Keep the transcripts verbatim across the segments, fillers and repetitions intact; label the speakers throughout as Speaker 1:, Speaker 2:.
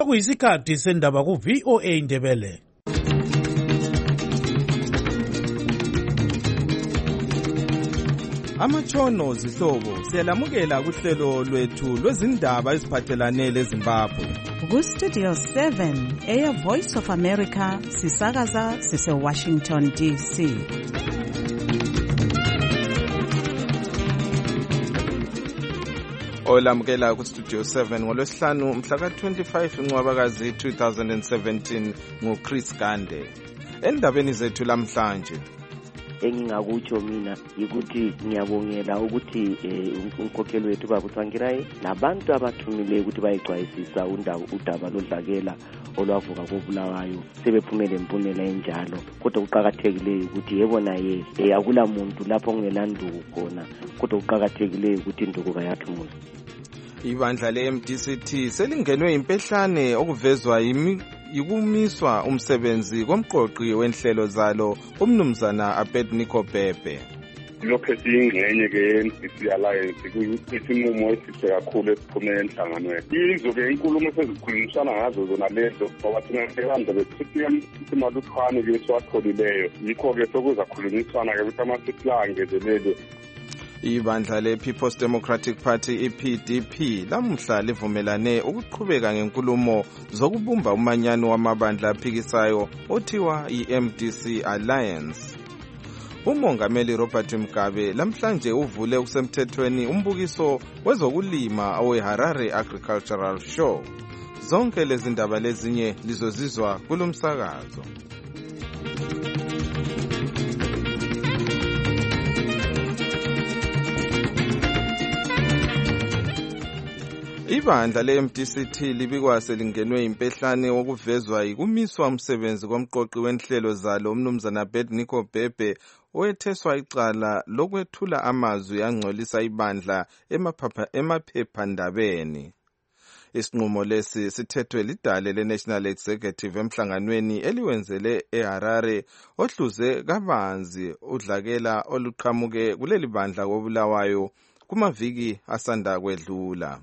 Speaker 1: Kuyisikhathi sendaba ku V O A Ndebele.
Speaker 2: Amatshono zihlobo siyalamukela kuhlelo lwethu lwezindaba eziphathelane leZimbabwe.
Speaker 3: Ku Studio seven eya Voice of America sisakaza sise Washington D C.
Speaker 2: Olamukela ku Studio seven ngolwesihlanu mhla ka twenty-five uNcwabakazi two thousand seventeen nguChris Gande. Endabeni zethu lamhlanje
Speaker 4: engingakutsho mina ukuthi ngiyabongela ukuthi unkokeli wethu babuTsvangirai nabantu abathumile ukuthi bayixwayisisa udaba lodlakela olwavuka koBulawayo sebephumele impunela enjalo, kodwa kuqhakathekile ukuthi yebona ye akula muntu lapho kungelanduku khona, kodwa kuqhakathekile ukuthi induku kayathumuza.
Speaker 2: Ibandla le-M D C T selingenwe impehlane okuvezwa yimi yikumiswa umsebenzi komqoqi wenhlelo zalo umnumzana Abednego Bhebhe.
Speaker 5: Lokho siyingxenye ke-M D C Alliance kuyisinqumo esihle kakhulu esiphume enhlanganweni. Izo-ke inkulumo sezikhulumisana ngazo zona lezo ngoba thina sebanza besithiya isimaluthwane ke siwatholileyo, yikho-ke sokuzakhulumisana-ke ukuthi ama-six la angezelele.
Speaker 2: Ibandla le-People's Democratic Party i-P D P lamuhla livumelane ukuqhubeka ngenkulumo zokubumba umanyano wamabandla aphikisayo othiwa i-M D C Alliance. Umongameli Robert Mugabe lamhlanje uvule kusemthethweni umbukiso wezokulima oweHarare Agricultural Show. Zonke lezi ndaba lezinye lizozizwa kulomsakazo. Ibandla le-M D C T libikwa selingenwe impehlane okuvezwa yikumiswa umsebenzi komqoqi wenhlelo zalo umnumzana Abednego Bhebhe owetheswa icala lokwethula amazwi angcolisa ibandla emaphephandabeni. Isinqumo lesi sithethwe lidale le-National Executive emhlanganweni eliwenzele eHarare ohluze kabanzi udlakela oluqhamuke kuleli bandla koBulawayo kumaviki asanda kwedlula.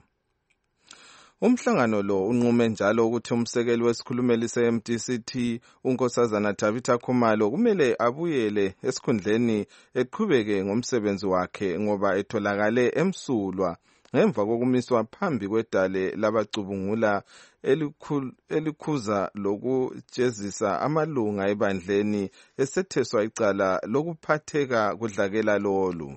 Speaker 2: Umhlangano lo unqume njalo ukuthi umsekeli wesikhulumeli se-M D C T unkosazana Tabitha Khumalo kumele abuyele esikhundleni eqhubeke ngomsebenzi wakhe ngoba etholakale emsulwa ngemva kokumiswa phambi kwedale labacubungula elikhuza lokujezisa amalunga ebandleni esetheswa icala lokuphatheka kudlakela lolu.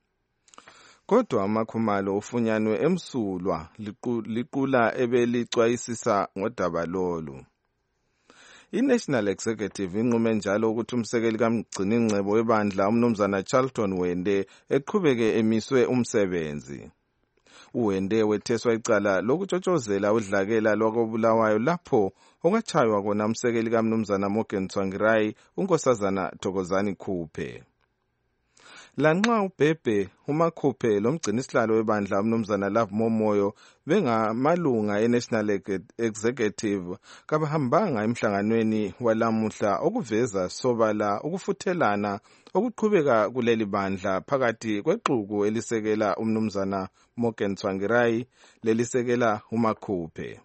Speaker 2: Kodwa amaKhumalo ufunyanwe emsulwa liqula ebelicwayisisa ngodaba lolu. I-National Executive inqume njalo ukuthi umsekeli kamgciningcebo webandla umnumzana Charlton Wende eqhubeke emiswe umsebenzi. uWende wetheswa icala lokutshotshozela udlakela lwakoBulawayo lapho okwatshaywa kona umsekeli kamnumzana Morgan Tsvangirai unkosazana Thokozani Khuphe. Lanxa uBhebhe uMakhuphe lomgcinisihlalo webandla umnumzana Love Momoyo bengamalunga eNational Executive kabahambanga emhlanganweni walamuhla okuveza sobala ukufuthelana okuqhubeka kuleli bandla phakathi kwexuku elisekela umnumzana Morgan Tsvangirai lelisekela uMakhuphe.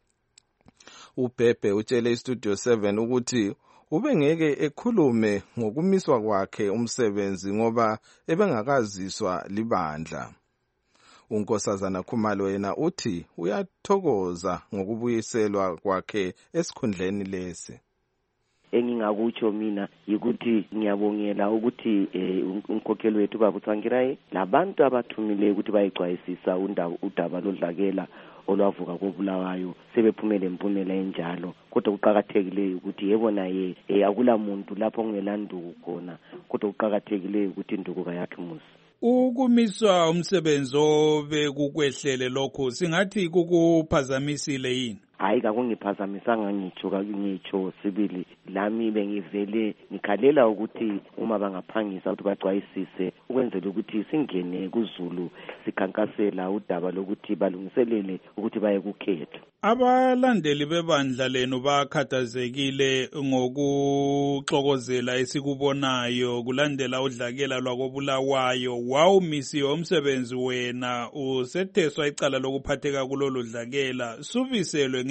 Speaker 2: uBhebhe utshele iStudio seven ukuthi ubengeke ekhulume ngokumiswa kwakhe umsebenzi ngoba ebengakaziswa libandla. Unkosazana Khumalo yena uthi uyathokoza ngokubuyiselwa kwakhe esikhundleni lesi.
Speaker 4: Engingakutsho mina yikuthi ngiyabongela ukuthi unkokeli wethu babuTsvangirai nabantu abathumile ukuthi bayixwayisisa udaba lodlakela olwavuka koBulawayo sebephumele impunela enjalo, kodwa kuqhakathekile ukuthi yebona ye akula muntu lapho kungelanduku khona, kodwa kuqhakathekile ukuthi induku kayathumuza.
Speaker 6: Ukumiswa umsebenzi obekukwehlele lokho singathi kukuphazamisile yini?
Speaker 4: Hayi kakungiphazamisanga ngitsho ngitsho sibili lami bengivele ngikhalela ukuthi uma bangaphangisa ukuthi baxwayisise ukwenzela ukuthi singene kuZulu sikhankasela udaba lokuthi balungiselele ukuthi baye kukhetho.
Speaker 6: Abalandeli bebandla lenu bakhathazekile ngokuxokozela esikubonayo kulandela udlakela lwakoBulawayo. Wawumisiwe umsebenzi wena usetheswa icala lokuphatheka kulolu dlakela. Subiselwe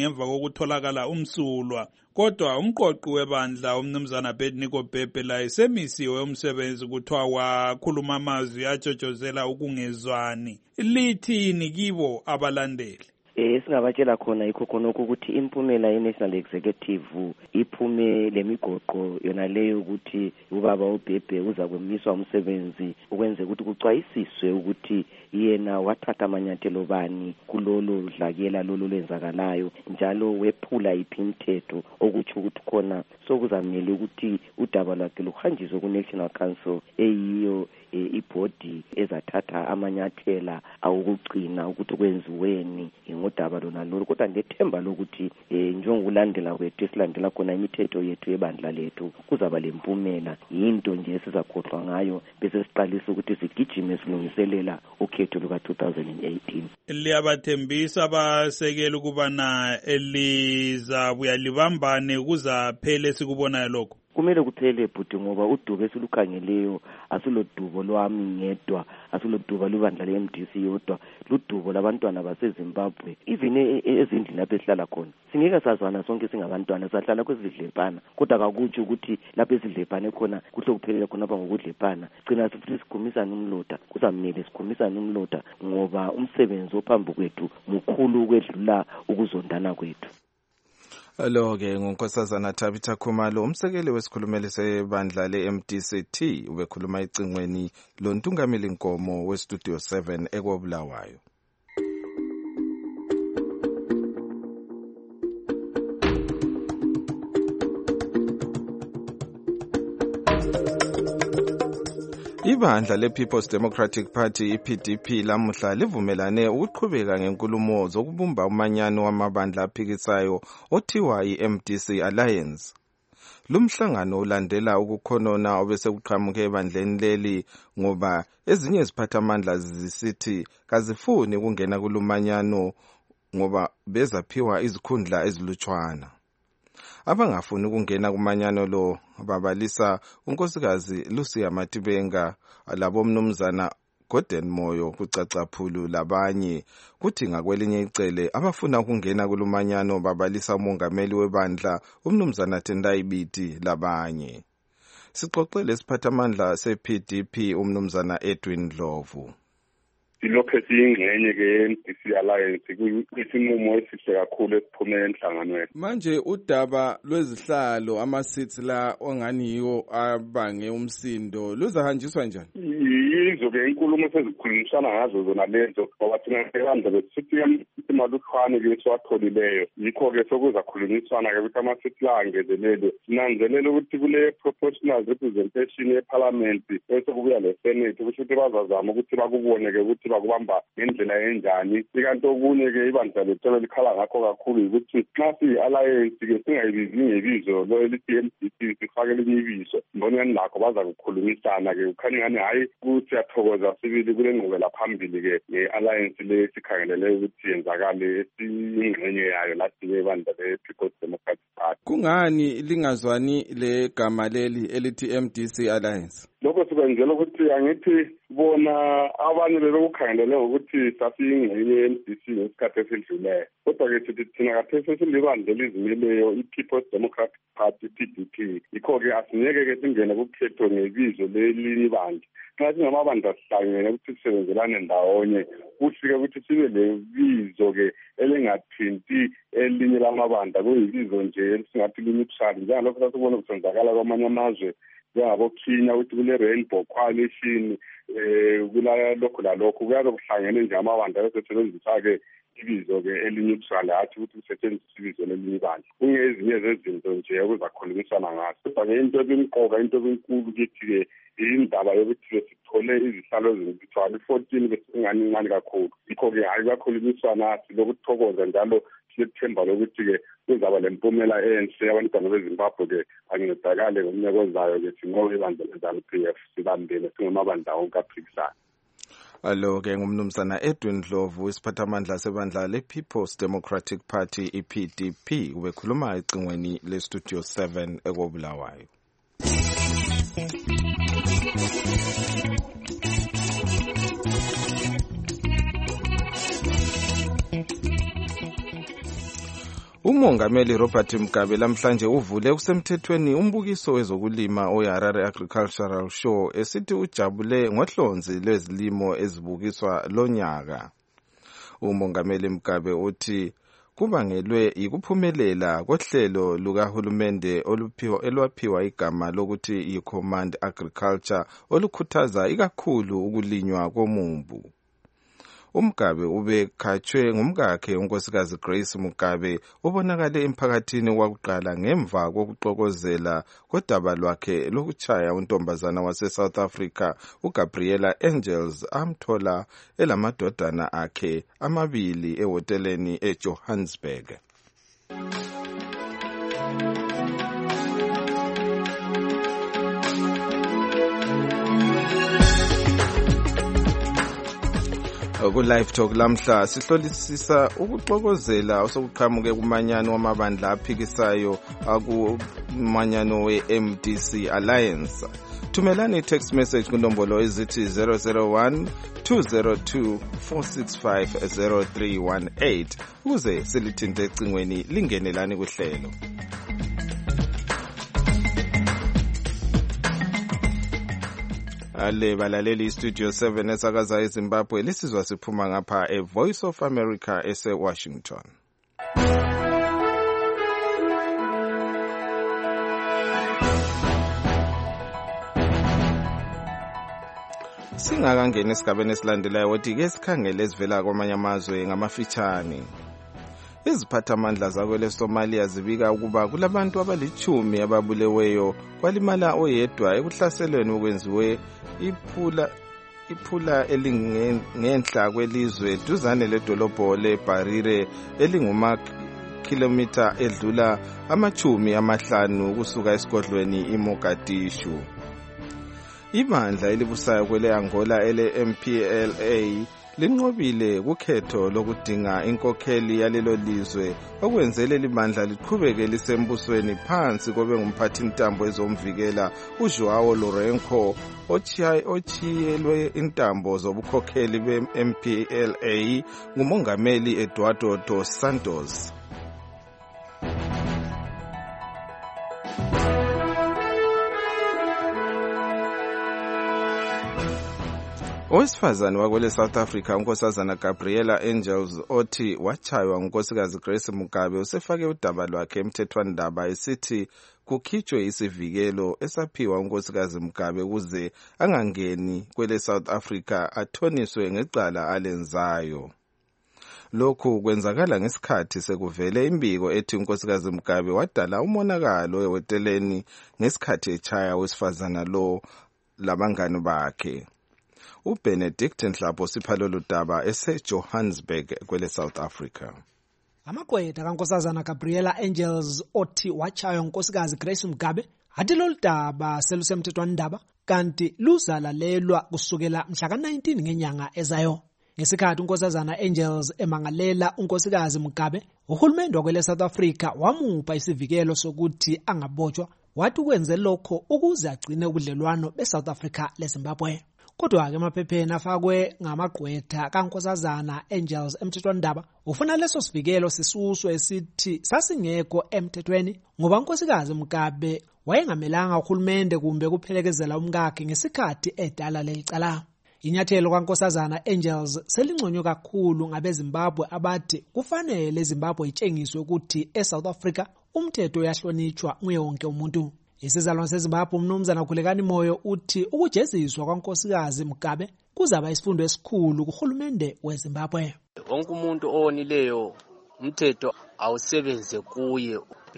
Speaker 6: ngemva kokutholakala umsulwa. Kodwa umqoqi webandla umnumzana Abednego Bhebhe laye semisiwe umsebenzi kuthiwa wakhuluma amazwi atshotshozela ukungezwani. Lithini kibo abalandeli?
Speaker 4: Eh singabatshela khona yikho khonokho ukuthi impumela ye-National Executive iphume lemigoqo yona leyo ukuthi ubaba uBhebhe uza kwemiswa umsebenzi ukwenze ukuthi kucwayisiswe ukuthi yena wathatha amanyathelo bani kulolo dlakela lolo lenzakalayo njalo wephula iphintetho okuthi ukuthi khona sokuzamele ukuthi udaba lwakhe luhanjiswe ku-National Council eyiyo ibhodi ezathatha amanyathela awukugcina ukuthi kwenziweni ngodaba lona lolu. Kodwa ndethemba lokuthi njengokulandela kwethu esilandela khona imithetho yethu yebandla lethu kuzaba lempumela yinto nje esizakhohlwa ngayo bese siqalisa ukuthi sigijime silungiselela ukhetho luka two thousand eighteen.
Speaker 6: Liyabathembisa abasekeli ukubana elizabuya libambane kuzaphele sikubonayo lokho?
Speaker 4: Kumele kuphele bhuti ngoba udubo esilukhangeleyo asilodubo lwami ngedwa, asilodubo lubandla le-M D C yodwa, ludubo labantwana baseZimbabwe. Even ezindlini lapho esihlala khona singeke sazwana sonke singabantwana, sahlala kwezidlepana, kodwa kakutsho ukuthi lapho ezidlepane khona kuhle kuphelele khona apha ngokudlepana. Gcina futhi sikhumisana umlota, kuzamele sikhumisana umlota ngoba umsebenzi ophambi kwethu mukhulu ukwedlula ukuzondana kwethu.
Speaker 2: Lo-ke ngunkosazana Tabitha Khumalo, umsekeli wesikhulumeli sebandla le-M D C T, ubekhuluma ecingweni lontungameli Nkomo weStudio seven eKobulawayo. Ibandla le-People's Democratic Party, i-P D P, lamuhla livumelane ukuqhubeka ngenkulumo zokubumba umanyano wamabandla aphikisayo othiwa i-M D C Alliance. Lumhlangano ulandela ukukhonona obesekuqhamuke ebandleni leli ngoba ezinye iziphathamandla zisithi kazifuni ukungena kulumanyano ngoba bezaphiwa izikhundla ezilutshwana. Abangafuni ukungena kumanyano lo babalisa unkosikazi Lucia Matibenga labo mnumzana Gordon Moyo kucacaphulu labanye, kuthi ngakwelinye icele abafuna ukungena kulumanyano babalisa umongameli webandla umnumzana Tendai Biti labanye. Sixoxele isiphathamandla se-P D P umnumzana Edwin Dlovu.
Speaker 5: Ilokho esiyingxenye ke-M D C Alliance kuyisinqumo esihle kakhulu esiphume enhlanganweni.
Speaker 2: Manje udaba lwezihlalo ama-seats la ongani yiwo abange umsindo luzahanjiswa njani?
Speaker 5: Yizo-ke inkulumo sezikhulumisana ngazo zona lezo ngoba thina ebandla besithi imaluhlwane-ke siwatholileyo, yikho-ke sokuzakhulumiswana-ke ukuthi ama-seats la angezelelwe. Sinanzelela ukuthi kule proportional representation ye-parliament bese kubuya le-senate kusho ukuthi bazazama ukuthi bakubone-ke ukuthi bakubamba ngendlela enjani. Ikanti okunye-ke ibandla lethu likhala ngakho kakhulu ukuthi xa siyi-alliance-ke singayibizi ngebizo lo elithi M D C, sifake elinye ibizo. Mbonani lakho baza kukhulumisana-ke kukhanya ngani hhayi siyathokoza sibili kule ngqubela phambili-ke nge-alliance le sikhangelele ukuthi yenzakale esiyingxenye yayo lathi-ke ibandla le-People's Democratic Party.
Speaker 2: Kungani lingazwani le gama leli elithi M D C Alliance?
Speaker 5: Lokho sikwenzela ukuthi angithi bona abanye bebekukhangelele ukuthi sasiyingxenye ye-M D C ngesikhathi esidluleyo, kodwa-ke sithi thina kathesi silibandla elizimeleyo i-People's Democratic Party, P D P. Yikho-ke asingeke-ke singene kukhetho ngebizo lelinye ibandla. Xa singamabandla sihlangene ukuthi sisebenzelane ndawonye, kuhle-ke ukuthi sibe lebizo-ke elingathinti elinye lamabandla, kuyibizo nje elisingathi lineutral njengalokho sasibona kusenzakala kwamanye amazwe njengabo Kenya ukuthi kule Rainbow Coalition eh kula lokho lalokho kuyabe kuhlangene nje amabandla esebenzisa-ke ibizo-ke elineutral hathi ukuthi kusetshenziswe ibizo lelinye ibandla. Kungezinye zezinto nje okuzakhulumisana ngazo, kodwa-ke into ebimqoka, into ebinkulu kithi-ke indaba yokuthi sithole izihlalo ezimthwalo i-fourteen besingani incane kakhulu. Yikho-ke hhayi kuyakhulumiswana silokuthokoza njalo silethemba lokuthi-ke kuzaba lempumela enhle abantwana beZimbabwe-ke bancedakale ngomnyaka ozayo-ke sinqobe ibandla le-ZANU-P F sibambene singamabandla wonke aphikisayo.
Speaker 2: Alo-ke ngumnumzana Edwin Dlovu, isiphathamandla sebandla le-People's Democratic Party, i-P D P, ubekhuluma ecingweni le-Studio seven eKobulawayo. Umongameli Robert Mugabe lamhlanje uvule kusemthethweni umbukiso wezokulima oHarare Agricultural Show esithi ujabule ngohlonzi lwezilimo ezibukiswa lonyaka. Umongameli Mugabe uthi kubangelwe yikuphumelela kohlelo lukahulumende oluphiwa elwaphiwa igama lokuthi yi-Command Agriculture olukhuthaza ikakhulu ukulinywa komumbu. uMugabe ubekhatshwe ngumkakhe unkosikazi Grace Mugabe ubonakale emphakathini kwakuqala ngemva kokuxokozela kodaba lwakhe lokutshaya untombazana wase-South Africa uGabriela Angels amthola elamadodana akhe amabili ehoteleni eJohannesburg. Ku-Live Talk lamhla sihlolisisa ukuxokozela osokuqhamuke kumanyano wamabandla aphikisayo akumanyano we-M D C Alliance. Thumelani i-text message kunombolo ezithi zero zero one two zero two four six five zero three one eight ukuze silithinte ecingweni lingenelani kuhlelo. Ale balaleli Studio seven esakaza eZimbabwe lisizwa siphuma ngapha eVoice of America ese-Washington. Singakangena esigabeni esilandelayo wothi ke sikhangele esivela kwamanye amazwe ngamafitshane. Iziphathamandla zakwele Somalia zibika ukuba kulabantu abalichumi ababuleweyo kwalimala oyedwa ekuhlaselweni okwenziwe iphula iphula elingenhla kwelizwe duzane ledolobho leBarire elinguma kilometer edlula amachumi amahlanu kusuka esigodlweni iMogadishu. Ibandla elibusayo kwele Angola ele M P L A linqobile kukhetho lokudinga inkokheli yalelo lizwe okwenzele libandla liqhubeke lisembusweni phansi kobe ngumphathi intambo ezomvikela uJoao Lourenço ochiyelwe intambo zobukhokheli be-M P L A ngumongameli Eduardo dos Santos. Owesifazane wakwele South Africa unkosazana Gabriela Angels othi wachaywa ngunkosikazi Grace Mugabe usefake udaba lwakhe emthethwandaba esithi kukhitshwe isivikelo esaphiwa unkosikazi Mugabe ukuze angangeni kwele South Africa athoniswe ngecala alenzayo. Lokhu kwenzakala ngesikhathi sekuvele imbiko ethi unkosikazi Mugabe wadala umonakalo ehoteleni ngesikhathi echaya owesifazana lo labangani bakhe. uBenedict Nhlapho siphalo ludaba ese-Johannesburg kwele South Africa.
Speaker 7: Amagqwetha kankosazana Gabriela Angels othi wachaywa unkosikazi Grace Mugabe athi lolu daba selusemthethwandaba kanti luzalalelwa kusukela mhla ka nineteen ngenyanga ezayo. Ngesikhathi unkosazana Angels emangalela unkosikazi Mugabe, uhulumende wakwele South Africa wamupha isivikelo sokuthi angabotshwa, wathi ukwenze lokho ukuze agcine ubudlelwano beSouth Africa leZimbabwe. Kodwa ke emaphepheni afakwe ngamagqwetha kankosazana Angels emthethwandaba ufuna leso sivikelo sisuswe esithi sasingekho emthethweni ngoba unkosikazi Mugabe wayengamelanga uhulumende kumbe kuphelekezela umkakhe ngesikhathi edala lelicala. Inyathelo kankosazana Angels selingconywe kakhulu ngabeZimbabwe abathi kufanele eZimbabwe itshengiswe ukuthi eSouth Africa umthetho uyahlonitshwa nguye wonke umuntu. Isizalwane seZimbabwe umnumzana Khulekani Moyo uthi ukujeziswa kwankosikazi Mugabe kuzaba isifundo esikhulu kuhulumende weZimbabwe.
Speaker 8: Wonke umuntu owonileyo umthetho awusebenze kuye,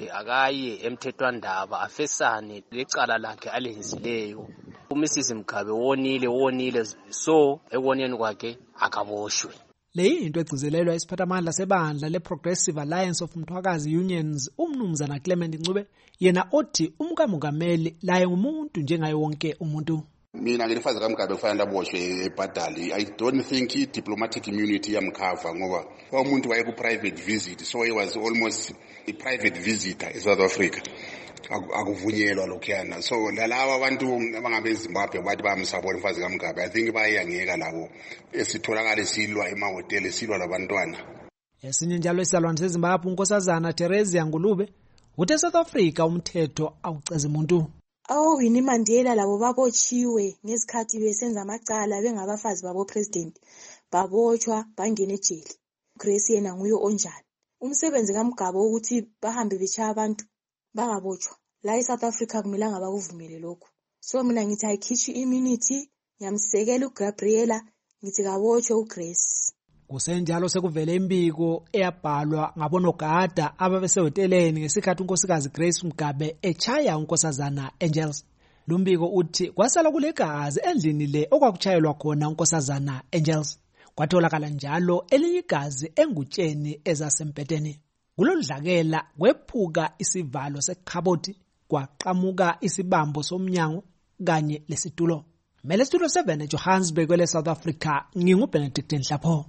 Speaker 8: akaye emthethwandaba afesane lecala lakhe alenzileyo. uMisis Mugabe wonile wonile so ekoneni kwakhe akaboshwe.
Speaker 7: Leyi into egcizelelwa isiphathamandla sebandla leProgressive Alliance of Mthwakazi Unions umnumzana Clement Ncube yena othi umkamongameli laye ngumuntu njengaye wonke umuntu.
Speaker 9: Mina ngilifaza kaMugabe kufanele aboshwe ebhadali. I don't think i diplomatic immunity yamkhava ngoba umuntu waye ku private visit, so he was almost a private visitor eSouth Africa. Akuvunyelwa lokhuyana. So lalawa abantu abangabe eZimbabwe bathi bamsabona umfazi kaMugabe, I think bayangeka labo esitholakala silwa emahoteli silwa labantwana.
Speaker 7: Esinye njalo isalwane seZimbabwe unkosazana Teresia Ngulube uthe South Africa umthetho awuceza umuntu.
Speaker 10: Awu Winnie Mandela labo babotshiwe ngesikhathi besenza amacala bengabafazi babo president babotshwa bangena ejele. Grace yena nguye onjani. Umsebenzi kaMgaba ukuthi bahambe bechaya abantu bangabotshwa. La eSouth Africa kumilanga bakuvumele lokho. So mina ngithi ayikhitshi immunity yamsekela uGabriela ngithi kabotshwe uGrace.
Speaker 7: Kusenjalo sekuvele imbiko eyabhalwa ngabonogada ababesehoteleni ngesikhathi unkosikazi Grace Mugabe echaya unkosazana Angels. Lumbiko uthi kwasala kulegazi endlini le okwakuchayelwa khona unkosazana Angels. Kwatholakala njalo elinye igazi engutsheni ezasempeteni. Kulodlakela kwephuka isivalo sekhaboti kwaqhamuka isibambo somnyango kanye lesitulo. Mele studio seven eJohannesburg kwele South Africa nginguBenedict Nhlapho.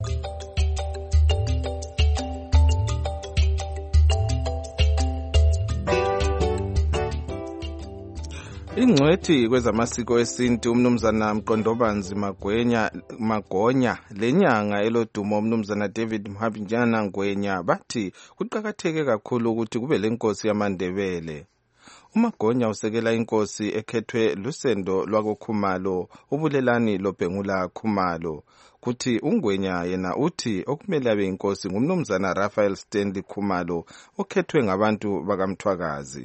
Speaker 2: Ingcwethi kwezamasiko esintu umnumzana Mqondobanzi Magwenya Magonya lenyanga elodumo umnumzana David Mhabinjana Ngwenya bathi kuqhakatheke kakhulu ukuthi kube lenkosi yamaNdebele. uMagonya usekela inkosi ekhethwe lusendo lwakoKhumalo ubulelani loBhengula Khumalo. Kuthi uNgwenya yena uthi okumele abe inkosi ngumnumzana Raphael Stanley Khumalo okhethwe ngabantu bakamthwakazi.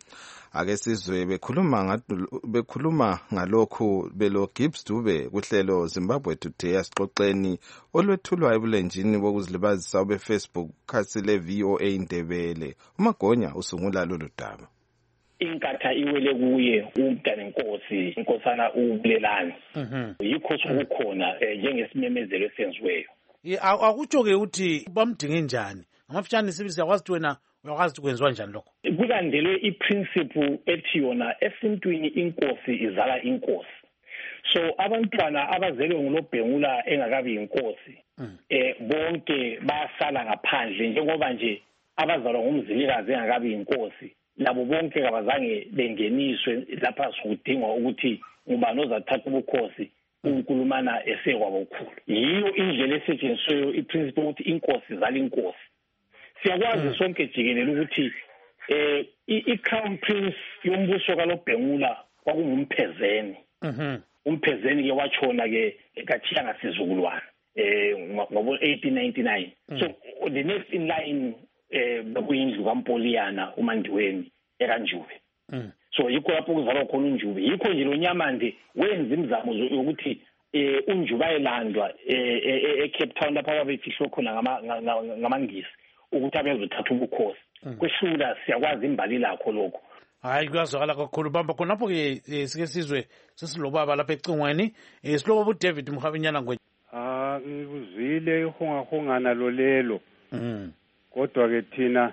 Speaker 2: Ake sizwe bekhuluma bekhuluma ngalokhu belo Gibbs Dube kuhlelo Zimbabwe Today asixoxeni olwethulwa ebulenjini bokuzilibazisa obe Facebook khasi le V O A Ndebele. uMagonya usungula lolu daba.
Speaker 11: Inkatha iwele kuye umntana inkosi inkosana ubulelani yikho sokukhona njengesimemezelo esenziweyo.
Speaker 1: Akutsho ke uthi bamdinge njani ngamafutshane sibi siyakwazi ukuthi wena uyakwazi ukwenziwa njani lokho.
Speaker 11: Kulandelwe iprinciple ethi yona esintwini inkosi izala inkosi. So abantwana abazelwe nguloBhengula engakabi inkosi eh bonke bayasala ngaphandle njengoba nje abazalwa ngumzilikazi engakabi inkosi labo bonke abazange bengeniswe lapha sokudingwa ukuthi ngubani ozathatha ubukhosi uNkulumana esekwabo okukhulu. Yiyo indlela esetshenziswayo iprinciple ukuthi inkosi izala inkosi. Siyakwazi sonke jikelele ukuthi eh iCrown Prince yombuso kaLoBhengula kwakungumphezeni.
Speaker 1: Mhm.
Speaker 11: Umphezeni ke wachona ke ekathiya ngasizukulwana eh ngobo eighteen ninety-nine. So the next in line eh bekuyindlu kaMpoliana uMandiweni ekanjube.
Speaker 1: Mhm.
Speaker 11: So yikho lapho kuzalwa khona uNjube. Yikho nje lo Nyamande wenza imizamo yokuthi eh uNjube elandwa eh eCape Town lapha ababefihlwa khona ngama ngamangisi ukuthi abezothatha ubukhosi. Kwehlula siyakwazi imbali lakho lokho.
Speaker 1: Hayi kuyazwakala kakhulu bamba khonapho ke sike sizwe sesilobaba lapha ecingweni silobo uDavid Mhabinjana Ngwenya.
Speaker 12: Ah ngikuzwile ihongahongana lo lelo.
Speaker 1: Mhm.
Speaker 12: Kodwa ke thina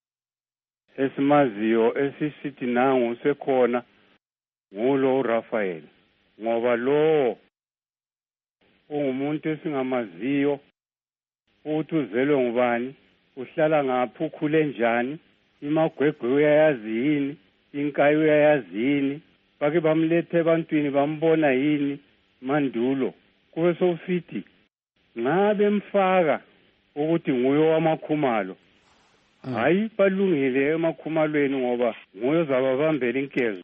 Speaker 12: esimaziyo esisithi nangu sekhona ngulo uRaphael ngoba lo ungumuntu esingamaziyo ukuthi uzelwe ngubani uhlala ngaphi ukhule njani imagwegwe uyayazi yini inkayi uyayazi yini bake bamlethe ebantwini bambona yini mandulo kube sofithi ngabe mfaka ukuthi nguye wamakhumalo hayi balungile emakhumalweni ngoba nguye zababambela inkezo.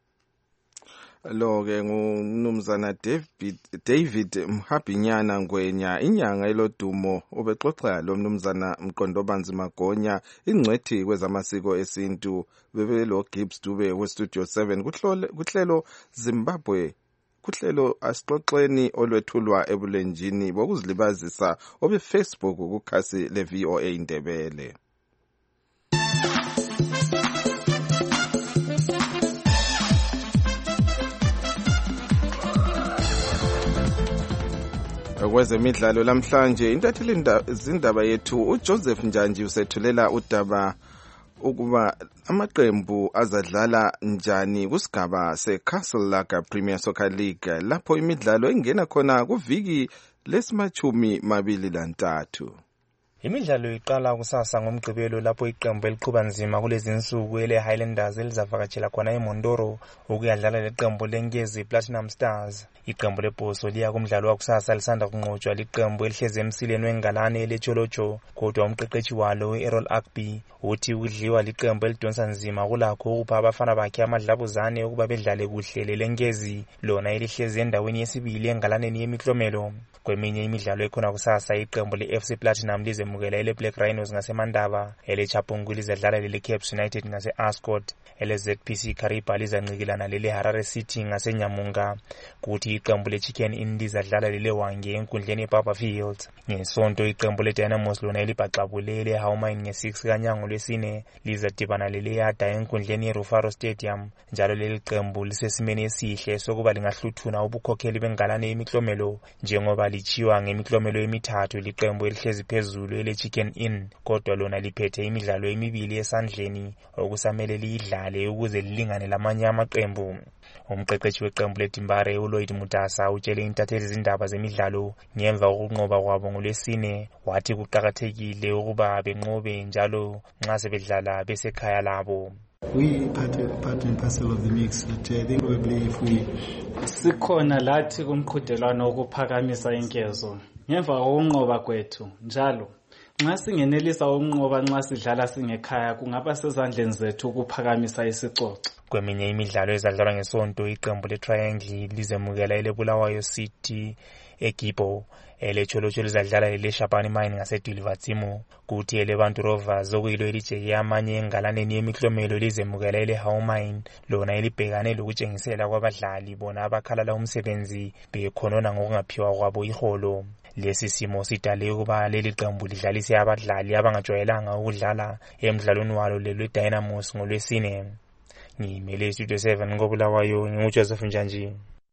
Speaker 2: Lo ke ngumnumzana David David Mhabinjana Ngwenya inyanga elodumo obexoxa lo mnumzana Mqondobanzi Magonya ingcwethi kwezamasiko esintu bebelo Gibbs Dube we Studio seven kuhlelo kuhlelo Zimbabwe kuhlelo asixoxeni olwethulwa ebulenjini bokuzilibazisa obe Facebook kukhasi le V O A Ndebele. Kwezemidlalo lamhlanje intatheli zindaba yethu uJoseph Njanji usethulela udaba ukuba amaqembu azadlala njani kusigaba seCastle Lager Premier Soccer League lapho imidlalo engena khona kuviki lesimachumi mabili lantathu.
Speaker 13: Imidlalo iqala kusasa ngomgqibelo lapho iqembu eliqhuba nzima kulezi insuku ele Highlanders elizavakatshela khona eMondoro ukuyadlala leqembu leNkezi Platinum Stars. Iqembu lebhoso liya kumdlalo wakusasa lisanda kunqotshwa liqembu elihleze emsileni wengalane eleCholocho, kodwa umqeqeshi walo uErrol Akby uthi ukudliwa liqembu elidonsa nzima kulakho ukupha abafana bakhe amadlabuzane ukuba bedlale kuhle leLenkezi lona elihleze endaweni yesibili engalaneni yemiklomelo. Kweminye imidlalo ekhona kusasa iqembu le-F C Platinum lizemukela ele Black Rhinos ngaseMandava, ele Chapungu lizadlala lele Caps United ngase-Ascot, ele Z P C Kariba lizancikilana lele Harare City ngaseNyamunga, kuthi iqembu le-Chicken Inn lizadlala lele Hwange enkundleni eBarberfield. Ngesonto iqembu le-Dynamos lona elibhaxabule ele Howmine nge-six kaNyango lwesine lizadibana lele Yada enkundleni yeRufaro Stadium, njalo leli qembu lisesimeni esihle sokuba lingahluthuna ubukhokheli bengalane yemiklomelo njengoba lichiwa ngemiklomelo emithathu liqembu elihlezi phezulu ele Chicken Inn, kodwa lona liphethe imidlalo emibili esandleni okusamele liyidlale ukuze lilingane lamanye amaqembu. Umqeqeshi weqembu leDimbare uLloyd Mutasa utshele intatheli izindaba zemidlalo ngemva kokunqoba kwabo ngolwesine wathi kuqakathekile ukuba benqobe njalo nxa sebedlala besekhaya labo.
Speaker 14: We part, part and parcel of the mix, but I think probably if we
Speaker 15: sikhona lathi kumqhudelwano wokuphakamisa inkezo ngemva kokunqoba kwethu, njalo nxa singenelisa ukunqoba nxa sidlala singekhaya kungaba sezandleni zethu ukuphakamisa isicoco.
Speaker 13: Kweminye imidlalo ezadlalwa ngesonto iqembu leTriangle lizemukela ele Bulawayo City eGibo, ele Cholocho lizadlala lele Shapani Mine ngaseDulivatimu, kuthi ele Bantu Rovers okuyilo elijeke amanye engalaneni yemiklomelo lizemukela ele Howmine lona elibhekane lokutshengisela kwabadlali bona abakhalala umsebenzi bekhonona ngokungaphiwa kwabo iholo. Lesi simo sidale ukuba leli qembu lidlalise abadlali abangajwayelanga ukudlala emidlalweni walo lelo Dynamos ngolwesine. Ngimele Studio seven ngobulawayo nginguJoseph Njanji.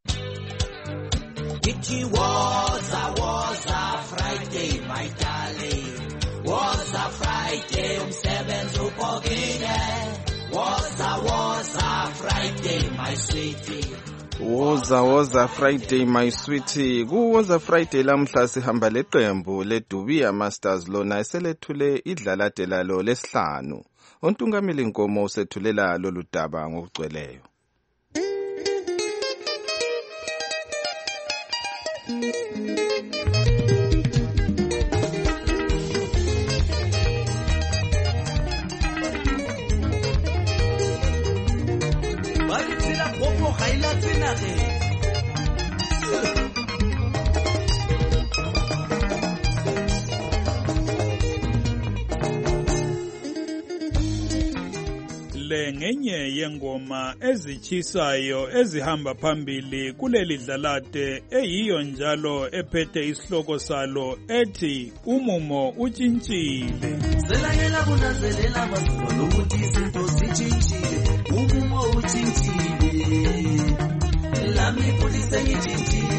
Speaker 16: It was a was a Friday, my darling. Was a Friday, umsebenzi upokile. Was a was a Friday, my sweetie.
Speaker 2: Woza woza Friday my sweetie. Kuwoza Friday lamhla sihamba leqembu leDubia Masters lona eselethule idlalade lalo lesihlanu. Untungameli Nkomo usethulela lolu daba ngokugcweleyo.
Speaker 16: Bakitsela gopo gaila tsena ge.
Speaker 6: Le ngenye yengoma ezitshisayo ezihamba phambili kuleli dlalade eyiyo njalo ephethe isihloko salo ethi umumo utshintshile.
Speaker 16: Selangela kunanzelela basolo ukuthi izinto zitshintshile, umumo utshintshile, lami kulise ngitshintshile.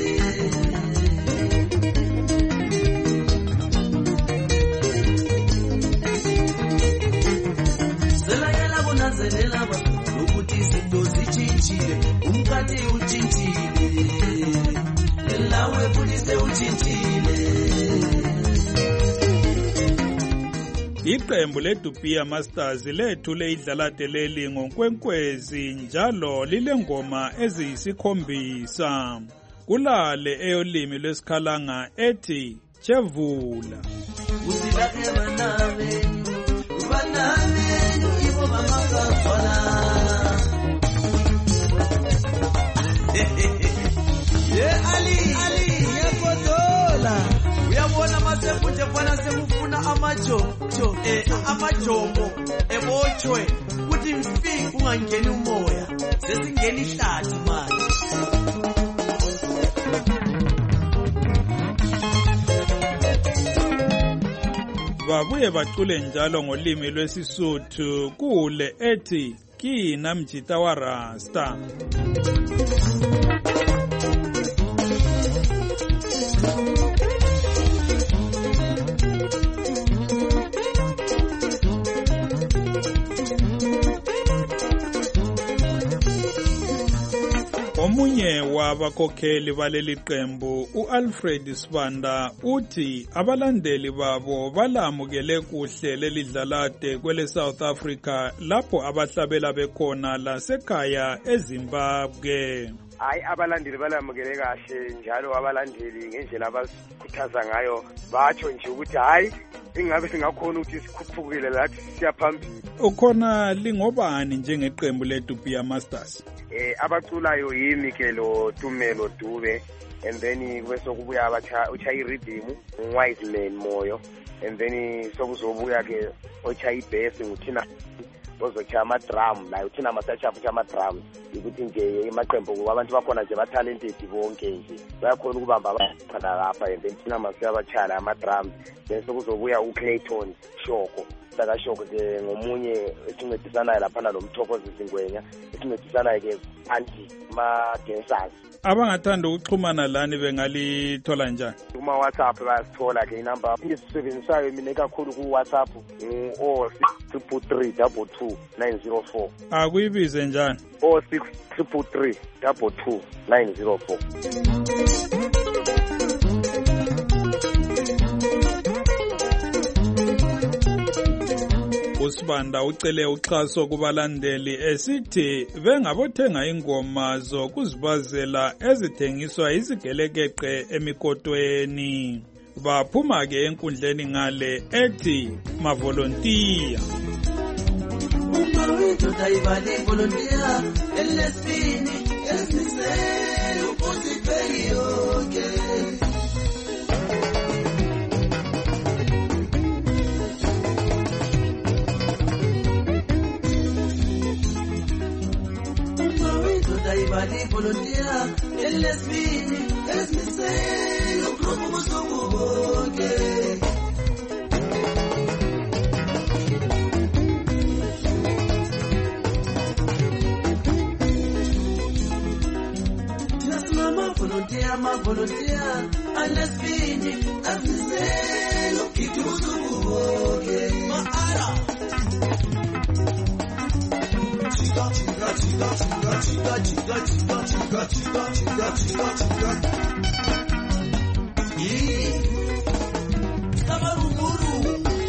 Speaker 16: Selangela basolo ukuthi izinto zitshintshile, umkati utshintshile, lawe kulise utshintshile.
Speaker 6: Iqembu leDubia Masters lethule idlalade leli ngonkwenkwezi njalo lilengoma eziyisikhombisa. Kulale eyolimi lwesikhalanga ethi Chevula.
Speaker 16: Usilake banave, banave, ibo bangakazwala. Ye Ali, Ali, yefotola. Uyabona masefu nje bwana semufuna amajojo, eh amajomo ebochwe kuthi mfiki ungangeni umoya. Sesingena ihlathi manje.
Speaker 6: Babuye bacule njalo ngolimi lwesisuthu kule ethi kina mjita wa Rasta. Omunye wabakhokheli baleli qembu uAlfred Sibanda uthi abalandeli babo balamukele kuhle leli dlalade kwele South Africa lapho abahlabela bekhona lasekhaya eZimbabwe.
Speaker 17: Hayi abalandeli balamukele kahle njalo abalandeli ngendlela abakhuthaza ngayo batsho nje ukuthi hayi ingabe singakhona ukuthi sikhuphukile lathi siyaphambili.
Speaker 6: Ukhona lingobani njengeqembu leDupiya Masters?
Speaker 17: Eh abaculayo yimi ke lo Tumelo Dube and then kube sokubuya abacha uchayi rhythm Wise Man Moyo and then sokuzobuya ke ochayi bass nguthina ozocha ama drum la uthina amasacha apha ama drum ukuthi nje emaqembu abantu bakhona nje ba talented bonke nje bayakhona ukubamba abafana lapha and then thina masaya bachala ama drum bese kuzobuya uClayton Shoko saka Shoko ke ngomunye esincedisanayo lapha nomthokozi Singwenya esincedisanayo ke anti ma dancers.
Speaker 6: Abangathanda ukuxhumana lani bengalithola njani?
Speaker 17: Kuma WhatsApp bayasithola ke inamba engisisebenzisayo mina kakhulu ku WhatsApp o six three three two two nine zero four.
Speaker 6: Akuyibize njani?
Speaker 17: o six three three two two nine zero four.
Speaker 6: uSibanda ucele uxhaso kubalandeli esithi bengabothenga ingoma zokuzibazela ezithengiswa izigelekeqe emikotweni. Baphuma ke enkundleni ngale ethi mavolontiya.
Speaker 16: Vale volunteer, el lesbini, es mi ser, un grupo musumo boke. Tinas mama volunteer, ma volunteer, el lesbini, es mi ser, un grupo musumo boke. Maara. Chica, chica, chica, chica, chica, chica, chica, chica, chica, chica, chica, chica. Yeah. Sabarumuru.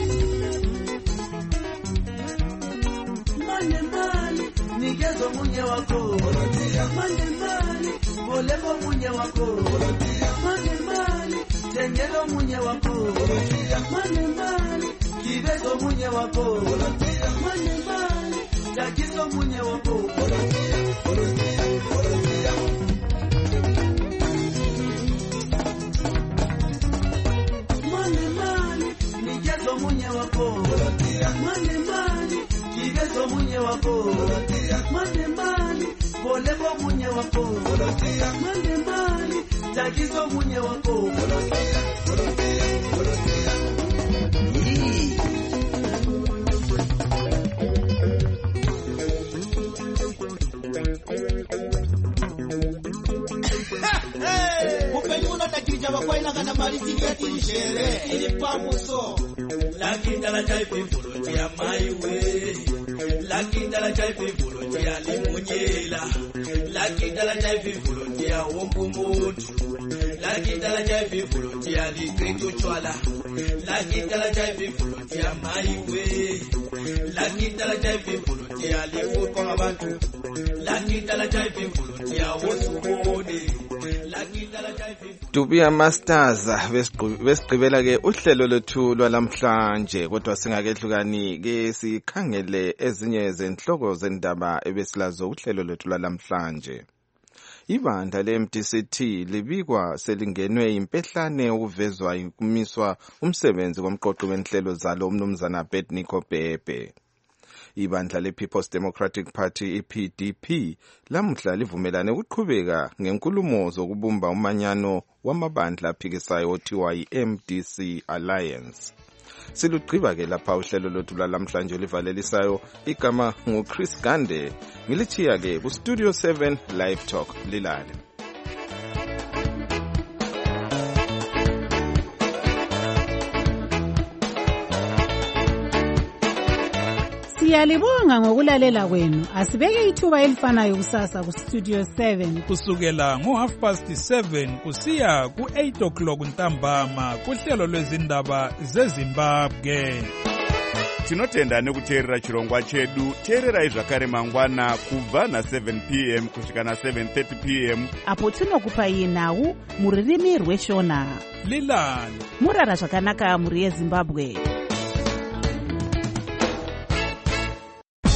Speaker 16: Mane mali, nigezo munye wako. Mane mali, boleko munye wako. Mane mali, tengelo munye wako. Mane mali, kibezo munye wako. Mane mali, takizo munye wako. Volunteer, volunteer, volunteer. Mane mali, nigezo munye wako. Mane mali, kibezo munye wako. Mane mali, boleko munye wako. Mane mali, takizo munye wako. Volunteer, volunteer, volunteer. Bakwaina kana mariti ya tishere ili pamuso lakini la jai pifulo ya maiwe lakini la jai pifulo ya limunyela lakini la jai pifulo ya wombumutu lakini la jai pifulo ya likritu chwala lakini la jai pifulo ya maiwe lakini la jai pifulo ya liwo kwa abantu lakini la jai pifulo ya wosubone lakini la jai pifulo
Speaker 2: Dupiya Masters besigqibela ke uhlelo lethu lwalamhlanje kodwa singakehlukani ke sikhangele ezinye zenhloko zendaba ebesilazo uhlelo lethu lwalamhlanje. Ibandla le-M D C T libikwa selingenwe impehlane ukuvezwa ukumiswa umsebenzi komqoqi wenhlelo zalo umnumzana Abednego Bhebhe. Ibandla le-People's Democratic Party i-P D P lamuhla livumelane ukuqhubeka ngenkulumo zokubumba umanyano wamabandla aphikisayo othiwa yi-M D C Alliance. Silugqiba ke lapha uhlelo lwethu lwalamhlanje olivalelisayo igama nguChris Gande ngilithiya ke ku Studio seven Live Talk lilale.
Speaker 18: Siyalibonga ngokulalela kwenu. Asibeke ithuba elifanayo kusasa ku Studio seven
Speaker 6: kusukela ngo half past seven kusiya ku eight o'clock ntambama kuhlelo lwezindaba zeZimbabwe.
Speaker 19: Tinotenda nekuteerera chirongwa chedu. Teererai zvakare mangwana kubva na seven p m kusvika na seven thirty p m
Speaker 3: apo tinokupai nhau muririmi rweshona.
Speaker 6: Lilani
Speaker 3: murara zvakanaka muri yeZimbabwe.